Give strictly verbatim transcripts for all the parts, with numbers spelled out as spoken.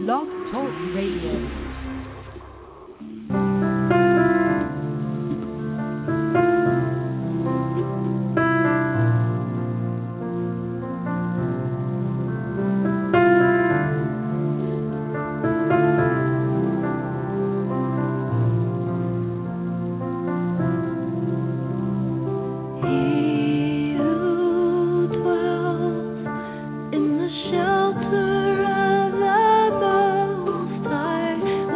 Blog Talk Radio. In the shelter of the Most High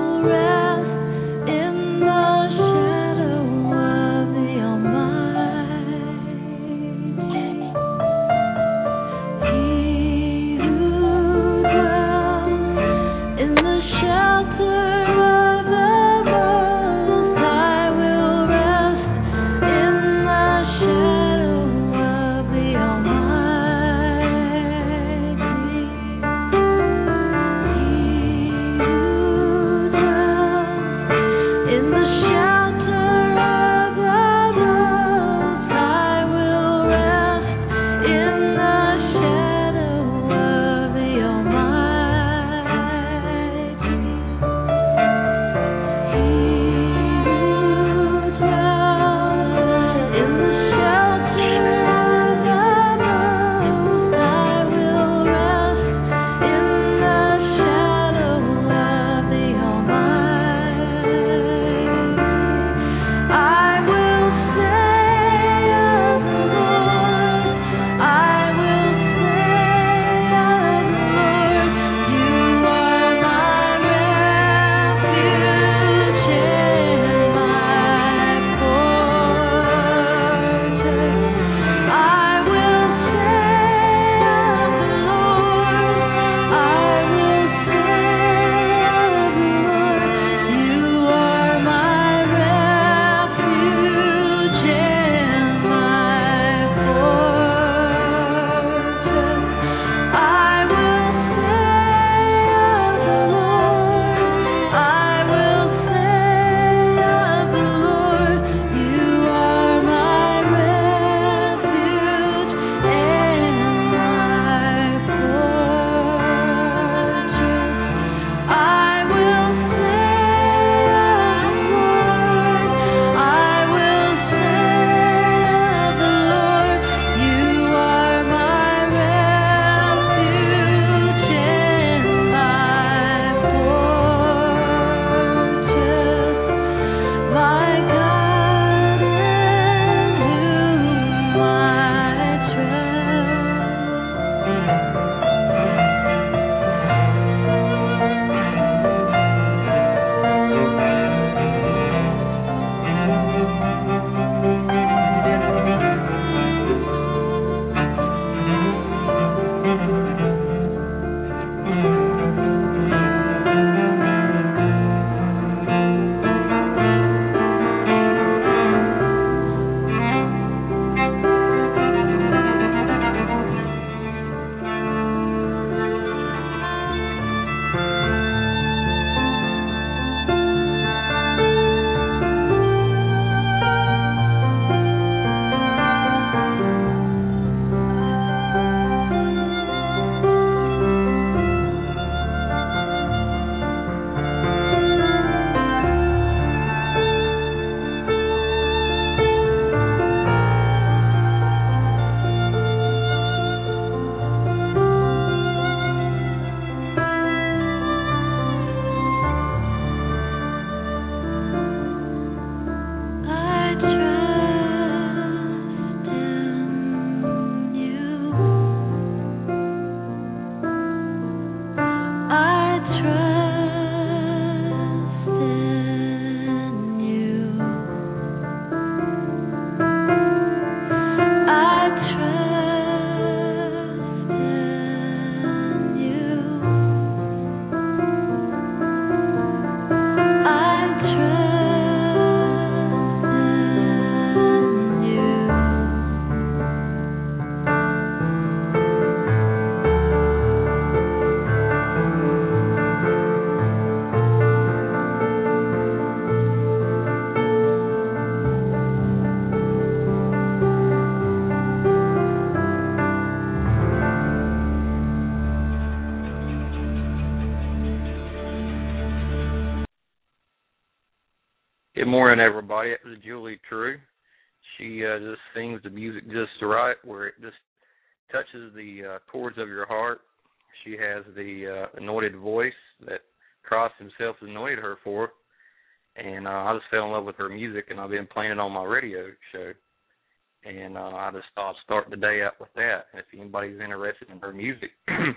Good morning, everybody. It was Julie True. She uh, just sings the music just right, where it just touches the uh, chords of your heart. She has the uh, anointed voice that Christ himself anointed her for. And uh, I just fell in love with her music, and I've been playing it on my radio show. And uh, I just thought I'd start the day out with that. If anybody's interested in her music,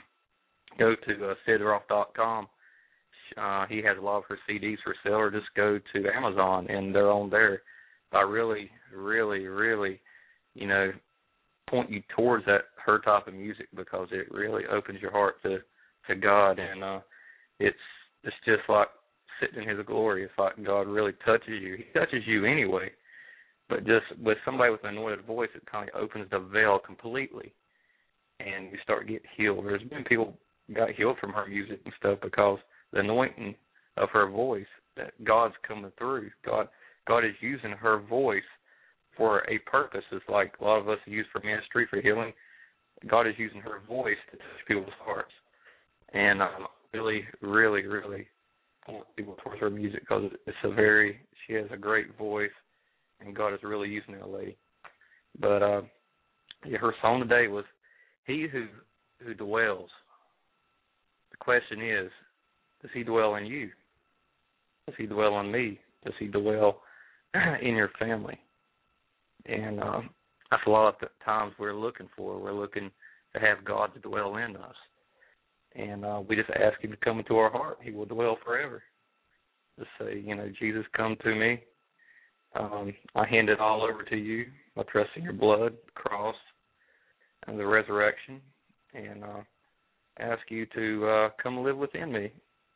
go to uh, sid roth dot com. Uh, he has a lot of her C Ds for sale, or just go to Amazon, and they're on there. I really, really, really, you know, point you towards that her type of music, because it really opens your heart to, to God, and uh, it's it's just like sitting in His glory. It's like God really touches you. He touches you anyway, but just with somebody with an anointed voice, it kind of opens the veil completely, and you start getting healed. There's been people got healed from her music and stuff because the anointing of her voice, that God's coming through. God God is using her voice for a purpose. It's like a lot of us use for ministry, for healing. God is using her voice to touch people's hearts. And I um, really, really, really want people towards her music, because it's a very, she has a great voice, and God is really using that lady. But uh, yeah, her song today was, He who, who dwells. The question is, does He dwell in you? Does He dwell in me? Does He dwell in your family? And um, that's a lot of the times we're looking for. We're looking to have God to dwell in us. And uh, we just ask Him to come into our heart. He will dwell forever. Just say, you know, Jesus, come to me. Um, I hand it all over to you. I trust in your blood, the cross, and the resurrection. And uh, ask you to uh, come live within me.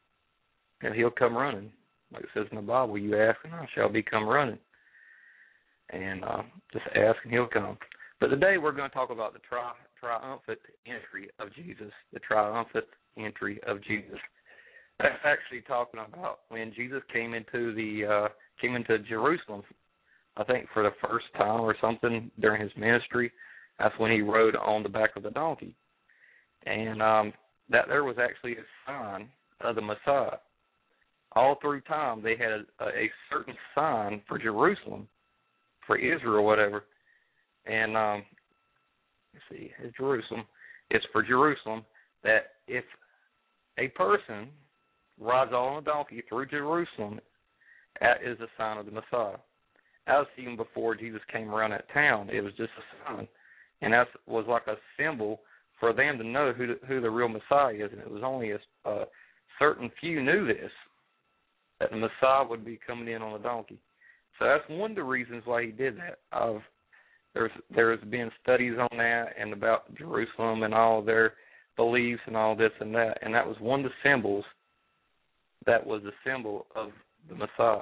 And He'll come running. Like it says in the Bible, you ask and I shall become running. And uh, just ask and He'll come. But today we're going to talk about the tri- triumphant entry of Jesus, the triumphant entry of Jesus. That's actually talking about when Jesus came into the uh, came into Jerusalem, I think for the first time or something during His ministry. That's when He rode on the back of the donkey. And um, that there was actually a sign of the Messiah. All through time, they had a, a certain sign for Jerusalem, for Israel, whatever. And um, let's see, it's Jerusalem. It's for Jerusalem that if a person rides on a donkey through Jerusalem, that is a sign of the Messiah. That was even before Jesus came around that town. It was just a sign, and that was like a symbol for them to know who the, who the real Messiah is. And it was only a, a certain few knew this, that the Messiah would be coming in on a donkey. So that's one of the reasons why He did that. I've, there's there's been studies on that and about Jerusalem and all their beliefs and all this and that, and that was one of the symbols that was the symbol of the Messiah.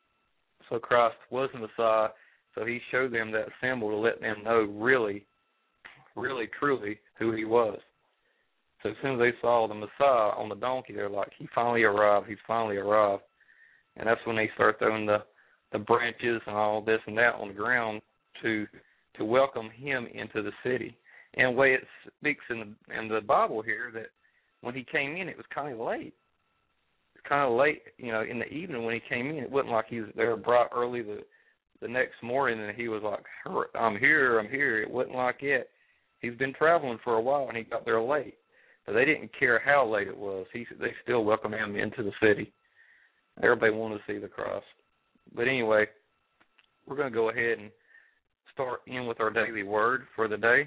So Christ was the Messiah, so He showed them that symbol to let them know really, really, truly who He was. So as soon as they saw the Messiah on the donkey, they're like, He finally arrived, He's finally arrived. And that's when they start throwing the, the branches and all this and that on the ground to to welcome Him into the city. And the way it speaks in the, in the Bible here, that when He came in, it was kind of late. It's kind of late, you know, in the evening when He came in. It wasn't like He was there bright early the, the next morning and He was like, I'm here, I'm here. It wasn't like it. He's been traveling for a while and He got there late. But they didn't care how late it was. He, they still welcomed Him into the city. Everybody wanted to see the cross. But anyway, we're going to go ahead and start in with our daily word for the day.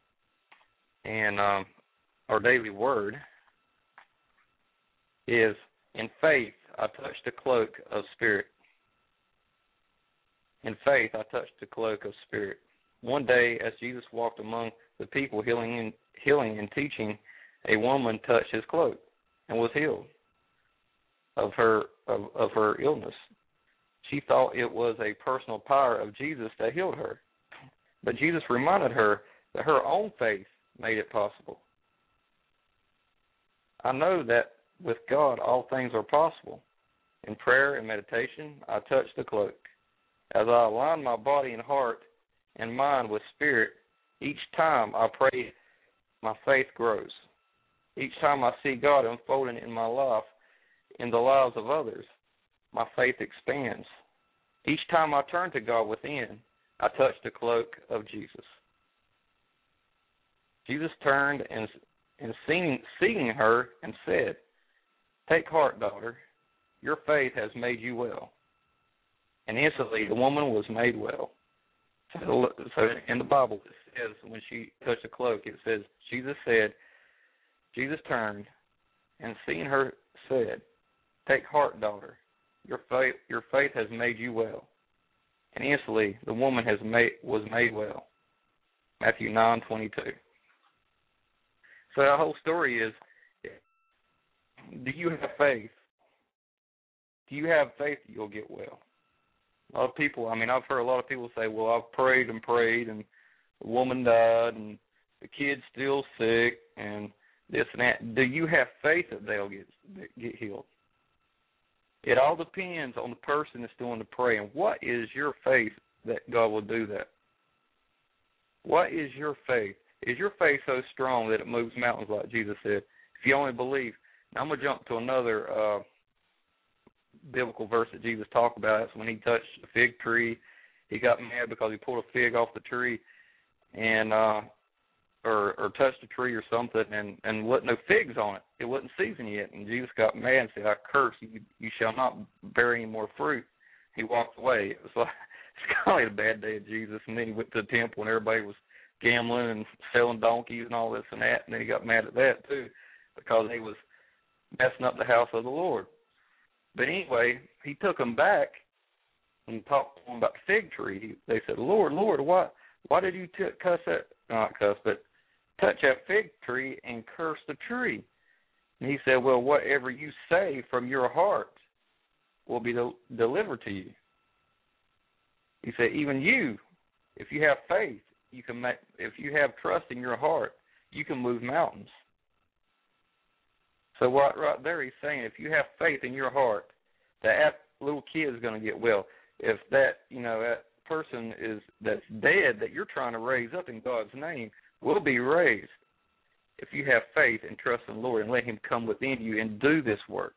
And um, our daily word is, in faith, I touched the cloak of Spirit. In faith, I touched the cloak of Spirit. One day, as Jesus walked among the people healing and, healing and teaching, a woman touched His cloak and was healed of her of, of her illness. She thought it was a personal power of Jesus that healed her. But Jesus reminded her that her own faith made it possible. I know that with God all things are possible. In prayer and meditation, I touched the cloak. As I align my body and heart and mind with Spirit, each time I pray, my faith grows. Each time I see God unfolding in my life, in the lives of others, my faith expands. Each time I turned to God within, I touched the cloak of Jesus. Jesus turned and, and seeing, seeing her and said, "Take heart, daughter, your faith has made you well." And instantly the woman was made well. So, so in the Bible it says when she touched the cloak, it says, Jesus said, Jesus turned and seeing her said, "Take heart, daughter, your faith, your faith has made you well." And instantly the woman has made, was made well. Matthew nine twenty-two. So the whole story is, do you have faith? Do you have faith that you'll get well? A lot of people, I mean, I've heard a lot of people say, well, I've prayed and prayed, and the woman died, and the kid's still sick, and this and that. Do you have faith that they'll get get healed? It all depends on the person that's doing the praying. What is your faith that God will do that? What is your faith? Is your faith so strong that it moves mountains like Jesus said? If you only believe. Now I'm going to jump to another uh, biblical verse that Jesus talked about. It's when he touched the fig tree. He got mad because he pulled a fig off the tree and uh, or, or touched the tree or something, and, and wasn't no figs on it. It wasn't seasoned yet. And Jesus got mad and said, "I curse you. You shall not bear any more fruit." He walked away. It was like, it's kind of a bad day of Jesus. And then he went to the temple and everybody was gambling and selling donkeys and all this and that. And then he got mad at that too because he was messing up the house of the Lord. But anyway, he took them back and talked to them about the fig tree. He, they said, "Lord, Lord, why why did you t- cuss that, not cuss, but touch that fig tree and curse the tree?" And he said, "Well, whatever you say from your heart will be del- delivered to you." He said, "Even you, if you have faith, you can make, if you have trust in your heart, you can move mountains." So right, right there he's saying, if you have faith in your heart, that little kid is going to get well. If that, you know, that person is that's dead that you're trying to raise up in God's name will be raised if you have faith and trust in the Lord and let him come within you and do this work.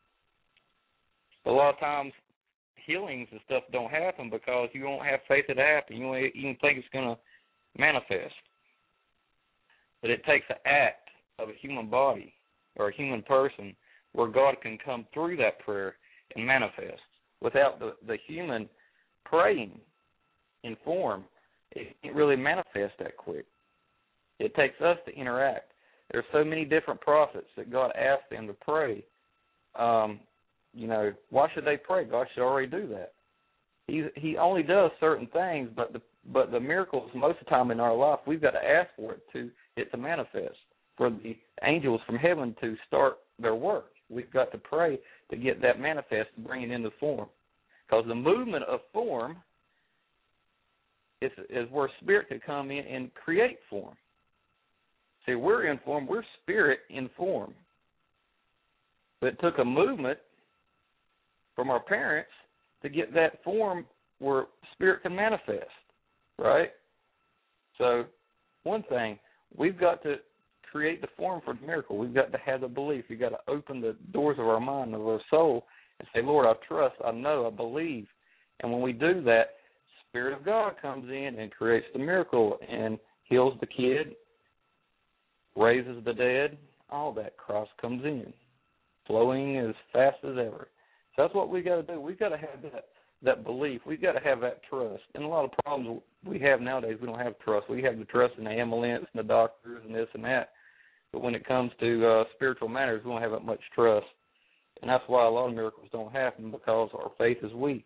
A lot of times healings and stuff don't happen because you don't have faith that it happen. You don't even think it's going to manifest. But it takes an act of a human body or a human person where God can come through that prayer and manifest. Without the, the human praying in form, it can't really manifest that quick. It takes us to interact. There's so many different prophets that God asked them to pray. Um, you know, why should they pray? God should already do that. He he only does certain things, but the but the miracles most of the time in our life we've got to ask for it to it to manifest. For the angels from heaven to start their work, we've got to pray to get that manifest and bring it into form. Because the movement of form is, is where spirit can come in and create form. See, we're in form, we're spirit in form. But it took a movement from our parents to get that form where spirit can manifest, right? So, one thing, we've got to create the form for the miracle. We've got to have the belief. We've got to open the doors of our mind, of our soul, and say, "Lord, I trust, I know, I believe." And when we do that, Spirit of God comes in and creates the miracle and heals the kid, raises the dead, all that. Christ comes in, flowing as fast as ever. So that's what we got to do. We've got to have that, that belief. We've got to have that trust. And a lot of problems we have nowadays, we don't have trust. We have the trust in the ambulance and the doctors and this and that. But when it comes to uh, spiritual matters, we don't have that much trust. And that's why a lot of miracles don't happen, because our faith is weak.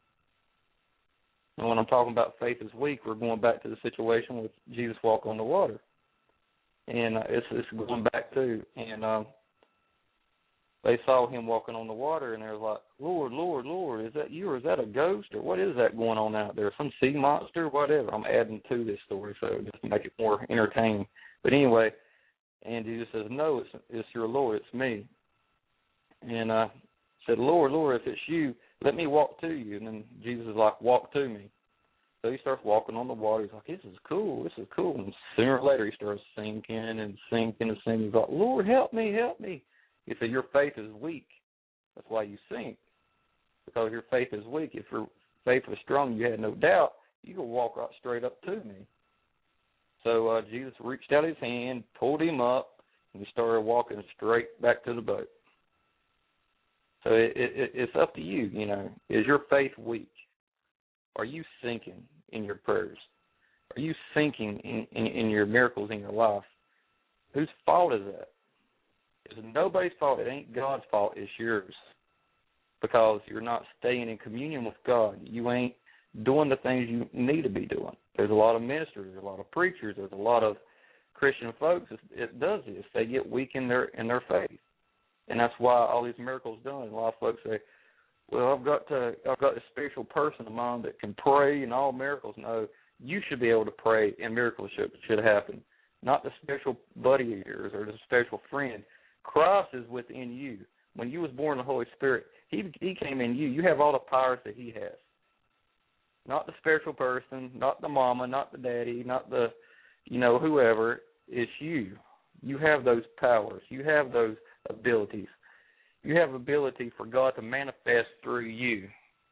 And when I'm talking about faith is weak, we're going back to the situation with Jesus walking on the water. And uh, it's, it's going back to, and uh, they saw him walking on the water, and they were like, "Lord, Lord, Lord, is that you, or is that a ghost, or what is that going on out there? Some sea monster, whatever." I'm adding to this story so just to make it more entertaining. But anyway, and Jesus says, "No, it's, it's your Lord, it's me." And I uh, said, "Lord, Lord, if it's you, let me walk to you." And then Jesus is like, "Walk to me." So he starts walking on the water. He's like, "This is cool, this is cool." And sooner or later he starts sinking and sinking and sinking. He's like, "Lord, help me, help me." He said, "Your faith is weak. That's why you sink, because your faith is weak. If your faith was strong, you had no doubt, you could walk right straight up to me. So uh, Jesus reached out his hand, pulled him up, and he started walking straight back to the boat. So it, it, it's up to you, you know. Is your faith weak? Are you sinking in your prayers? Are you sinking in, in, in your miracles in your life? Whose fault is that? It's nobody's fault. It ain't God's fault. It's yours. Because you're not staying in communion with God. You ain't doing the things you need to be doing. There's a lot of ministers, there's a lot of preachers, there's a lot of Christian folks. It does this. They get weak in their in their faith, and that's why all these miracles done. A lot of folks say, "Well, I've got to, I've got a special person of mine that can pray and all miracles." No, you should be able to pray, and miracles should should happen. Not the special buddy of yours or the special friend. Christ is within you. When you was born, the Holy Spirit, He He came in you. You have all the powers that He has. Not the spiritual person, not the mama, not the daddy, not the, you know, whoever. It's you. You have those powers. You have those abilities. You have ability for God to manifest through you,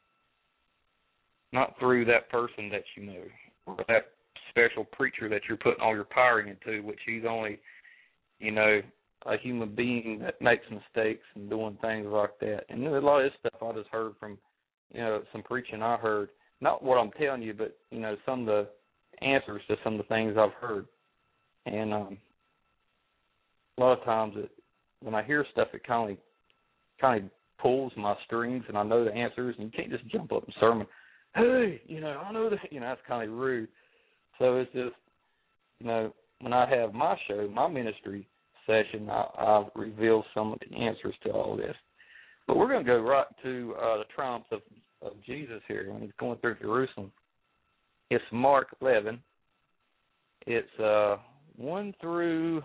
not through that person that you know, or that special preacher that you're putting all your power into, which he's only, you know, a human being that makes mistakes and doing things like that. And a lot of this stuff I just heard from, you know, some preaching I heard. Not what I'm telling you, but, you know, some of the answers to some of the things I've heard. And um, a lot of times it, when I hear stuff, it kind of kind of pulls my strings, and I know the answers, and you can't just jump up in sermon, hey, you know, I know that, you know, that's kind of rude. So it's just, you know, when I have my show, my ministry session, I, I reveal some of the answers to all this. But we're going to go right to uh, the triumphs of, of Jesus here when he's going through Jerusalem. It's Mark eleven. It's uh, one through,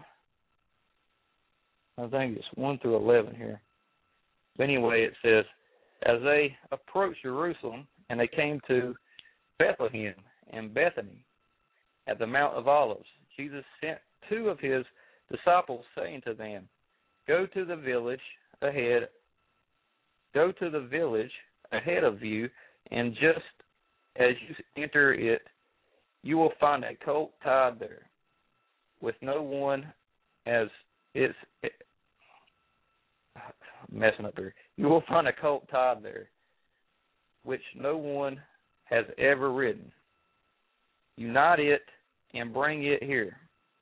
I think it's one through eleven here. But anyway, it says, as they approached Jerusalem, and they came to Bethlehem and Bethany at the Mount of Olives, Jesus sent two of his disciples, saying to them, Go to the village ahead, go to the village ahead of you, and just as you enter it, you will find a colt tied there, with no one as it's it, messing up here. You will find a colt tied there, which no one has ever ridden. Unite it and bring it here.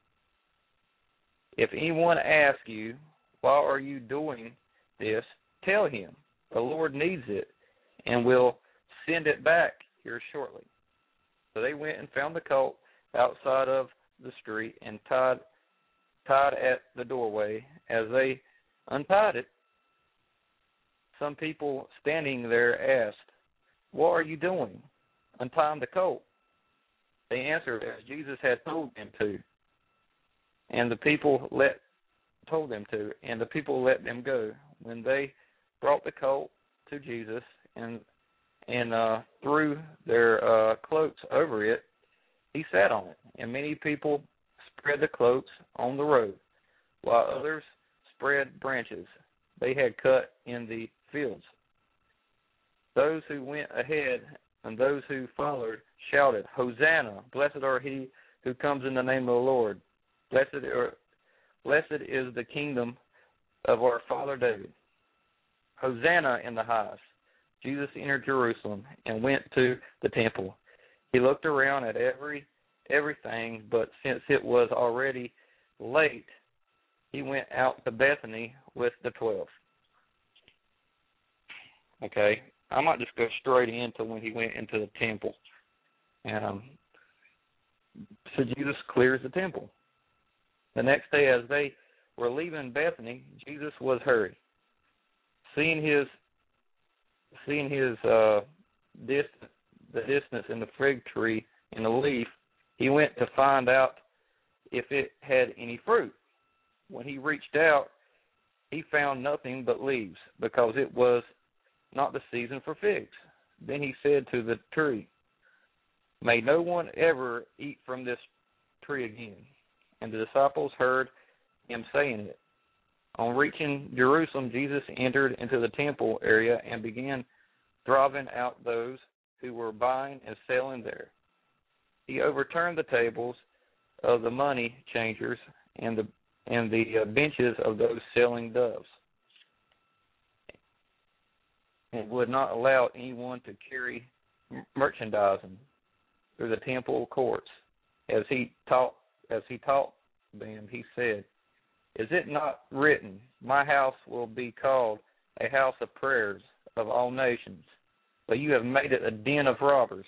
If anyone asks you, why are you doing this, tell him, the Lord needs it, and will send it back here shortly. So they went and found the colt outside of the street and tied tied at the doorway. As they untied it, some people standing there asked, What are you doing, untying the colt? They answered as Jesus had told them to. And the people let told them to, and the people let them go. When they brought the colt to Jesus and and uh, threw their uh, cloaks over it, he sat on it. And many people spread the cloaks on the road, while others spread branches they had cut in the fields. Those who went ahead and those who followed shouted, Hosanna, blessed are he who comes in the name of the Lord. Blessed, are, blessed is the kingdom of our father David. Hosanna in the highest. Jesus entered Jerusalem and went to the temple. He looked around at every everything, but since it was already late, he went out to Bethany with the twelve. Okay, I might just go straight into when he went into the temple. Um, so Jesus clears the temple. The next day, as they were leaving Bethany, Jesus was hurried. Seeing his, seeing his uh, distance, the distance in the fig tree and the leaf, he went to find out if it had any fruit. When he reached out, he found nothing but leaves, because it was not the season for figs. Then he said to the tree, May no one ever eat from this tree again. And the disciples heard him saying it. On reaching Jerusalem, Jesus entered into the temple area and began driving out those who were buying and selling there. He overturned the tables of the money changers and the and the uh, benches of those selling doves, and would not allow anyone to carry merchandising through the temple courts. As he taught, as he taught them, he said, "Is it not written, my house will be called a house of prayers of all nations, but you have made it a den of robbers."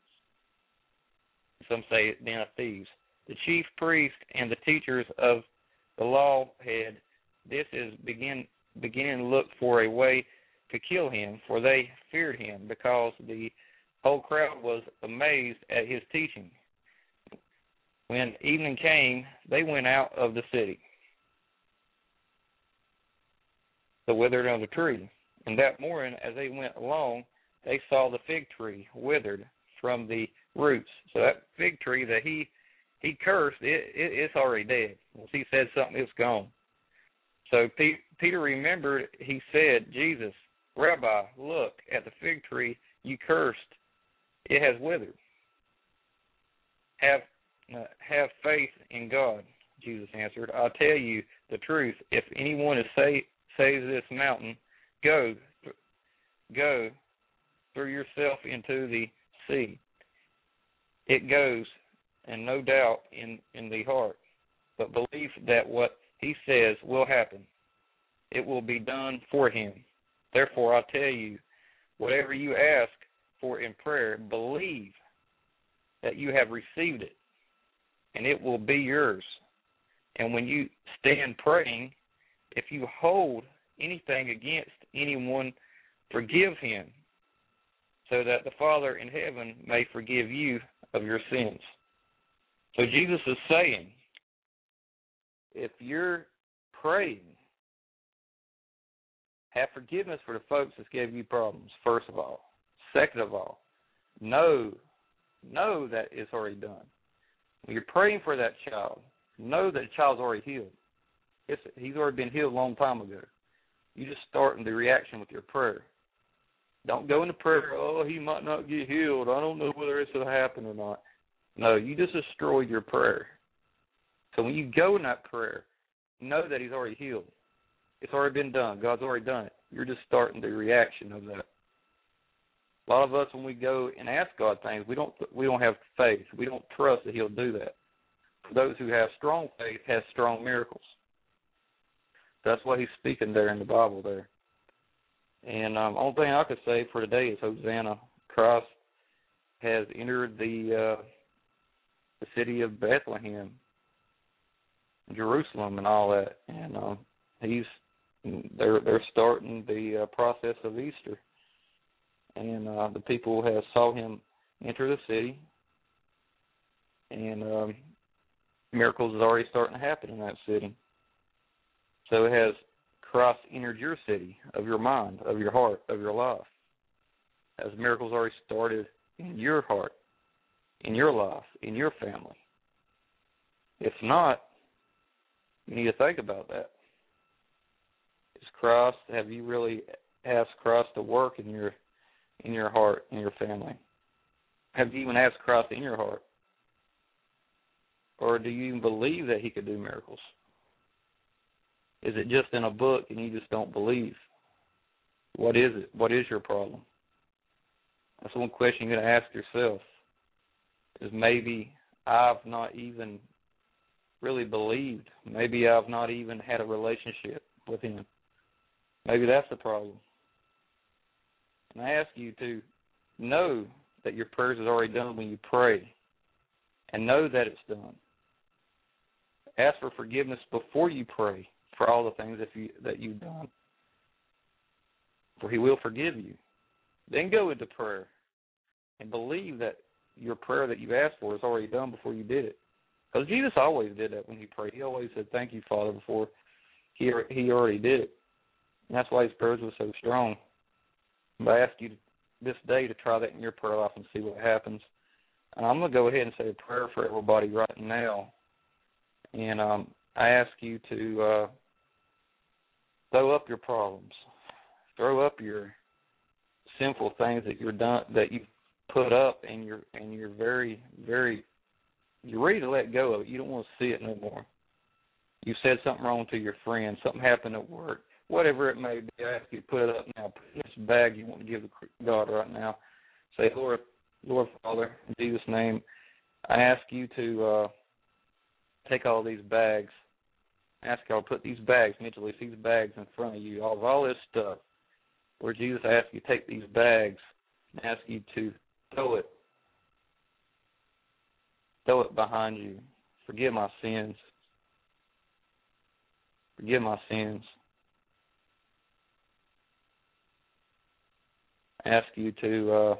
Some say a den of thieves. The chief priest and the teachers of the law had this is begin beginning to look for a way to kill him, for they feared him, because the whole crowd was amazed at his teaching. When evening came, they went out of the city, the withered of the tree. And that morning, as they went along, they saw the fig tree withered from the roots. So that fig tree that he he cursed, it, it it's already dead. Once he said something, it's gone. So P- Peter remembered, he said, "Jesus, Rabbi, look at the fig tree you cursed. It has withered. Have uh, have faith in God." Jesus answered, "I tell you the truth. If anyone is say, says this mountain, go, go, throw yourself into the sea, it goes, and no doubt in, in the heart, but believe that what he says will happen. It will be done for him. Therefore, I tell you, whatever you ask for in prayer, believe that you have received it, and it will be yours. And when you stand praying, if you hold anything against anyone, forgive him, so that the Father in heaven may forgive you of your sins." So Jesus is saying, if you're praying, have forgiveness for the folks that gave you problems, first of all. Second of all, know, know that it's already done. When you're praying for that child, know that the child's already healed. It's, he's already been healed a long time ago. You just start in the reaction with your prayer. Don't go into prayer, "Oh, he might not get healed. I don't know whether it's going to happen or not." No, you just destroyed your prayer. So when you go in that prayer, know that he's already healed. It's already been done. God's already done it. You're just starting the reaction of that. A lot of us, when we go and ask God things, we don't we don't have faith. We don't trust that he'll do that. For those who have strong faith, have strong miracles. That's what he's speaking there in the Bible there. And um, only thing I could say for today is Hosanna. Christ has entered the uh, the city of Bethlehem, Jerusalem, and all that. And um, he's they're they're starting the uh, process of Easter. And uh, the people have saw him enter the city, and um, miracles is already starting to happen in that city. So it has Christ entered your city, of your mind, of your heart, of your life. As miracles already started in your heart, in your life, in your family. If not, you need to think about that. Is Christ, have you really asked Christ to work in your in your heart, in your family? Have you even asked Christ in your heart? Or do you even believe that he could do miracles? Is it just in a book and you just don't believe? What is it? What is your problem? That's one question you're going to ask yourself. Is maybe I've not even really believed. Maybe I've not even had a relationship with him. Maybe that's the problem. And I ask you to know that your prayers is already done when you pray, and know that it's done. Ask for forgiveness before you pray for all the things that, you, that you've done, for he will forgive you. Then go into prayer and believe that your prayer that you've asked for is already done before you did it. Because Jesus always did that when he prayed. He always said, "Thank you, Father," before he he already did it. And that's why his prayers were so strong. But I ask you this day to try that in your prayer life and see what happens. And I'm going to go ahead and say a prayer for everybody right now. And um, I ask you to uh, throw up your problems. Throw up your sinful things that you're done that you've put up, and you're and you're very, very, you're ready to let go of it. You don't want to see it no more. You said something wrong to your friend, something happened at work, whatever it may be. I ask you to put it up now. Put it in this bag you want to give to God right now. Say, Lord, Lord Father, in Jesus' name, I ask you to uh, take all these bags. I ask y'all to put these bags, mentally, these bags in front of you, all of all this stuff. Lord Jesus, I ask you to take these bags and ask you to throw it, throw it behind you. Forgive my sins. Forgive my sins. I ask you to uh,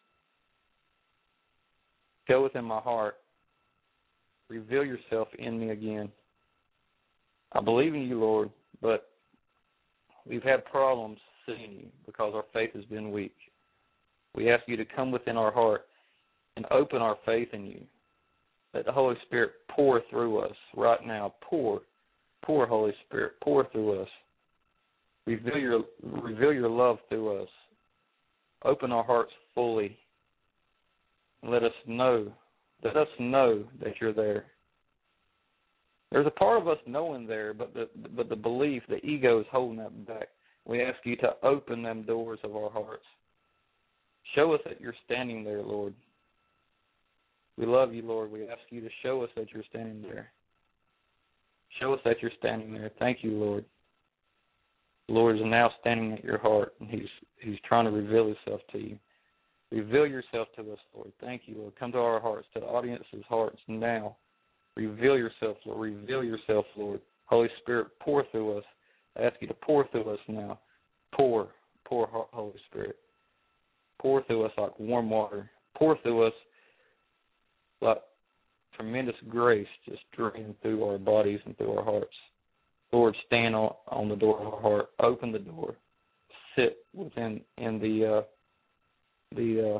go within my heart. Reveal yourself in me again. I believe in you, Lord, but we've had problems seeing you because our faith has been weak. We ask you to come within our heart and open our faith in you. Let the Holy Spirit pour through us right now. Pour, pour, Holy Spirit, pour through us. Reveal your, reveal your love through us. Open our hearts fully. And let us know, let us know that you're there. There's a part of us knowing there, but the but the belief, the ego is holding that back. We ask you to open them doors of our hearts. Show us that you're standing there, Lord. We love you, Lord. We ask you to show us that you're standing there. Show us that you're standing there. Thank you, Lord. The Lord is now standing at your heart, and he's he's trying to reveal himself to you. Reveal yourself to us, Lord. Thank you, Lord. Come to our hearts, to the audience's hearts now. Reveal yourself, Lord. Reveal yourself, Lord. Holy Spirit, pour through us. I ask you to pour through us now. Pour, pour, Holy Spirit. Pour through us like warm water. Pour through us like tremendous grace just draining through our bodies and through our hearts. Lord, stand on, on the door of our heart. Open the door. Sit within in the uh, the uh,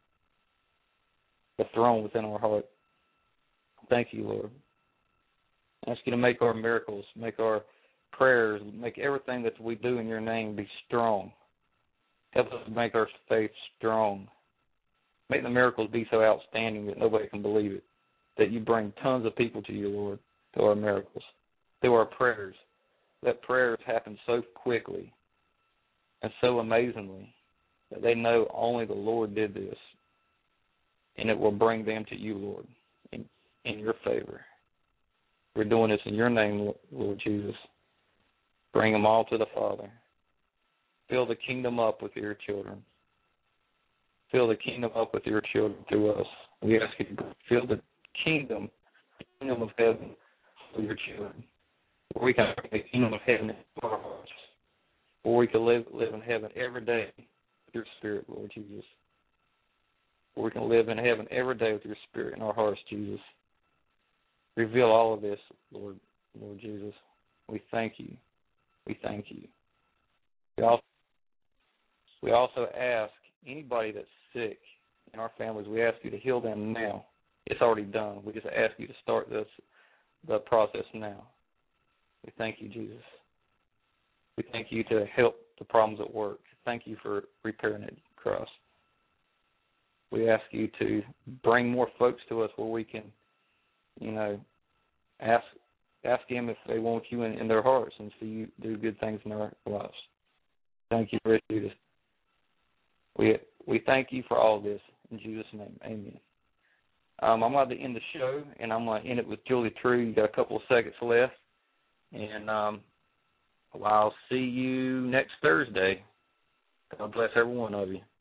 the throne within our heart. Thank you, Lord. I ask you to make our miracles, make our prayers, make everything that we do in your name be strong. Help us make our faith strong. Make the miracles be so outstanding that nobody can believe it, that you bring tons of people to you, Lord, through our miracles, through our prayers. Let prayers happen so quickly and so amazingly that they know only the Lord did this, and it will bring them to you, Lord, in, in your favor. We're doing this in your name, Lord Jesus. Bring them all to the Father. Fill the kingdom up with your children. Fill the kingdom up with your children through us. We ask you to fill the kingdom, the kingdom of heaven for your children. Where we can bring the kingdom of heaven into our hearts. Where we can live, live in heaven every day with your Spirit, Lord Jesus. Where we can live in heaven every day with your Spirit in our hearts, Jesus. Reveal all of this, Lord, Lord Jesus. We thank you. We thank you. We also, we also ask anybody that's sick in our families, we ask you to heal them now. It's already done. We just ask you to start this the process now. We thank you, Jesus. We thank you to help the problems at work. Thank you for repairing it, Christ. We ask you to bring more folks to us where we can, you know, ask ask them if they want you in, in their hearts and see you do good things in their lives. Thank you for Jesus. We we thank you for all this. In Jesus' name, amen. Um, I'm going to end the show, and I'm going to end it with Julie True. You got a couple of seconds left. And um, well, I'll see you next Thursday. God bless every one of you.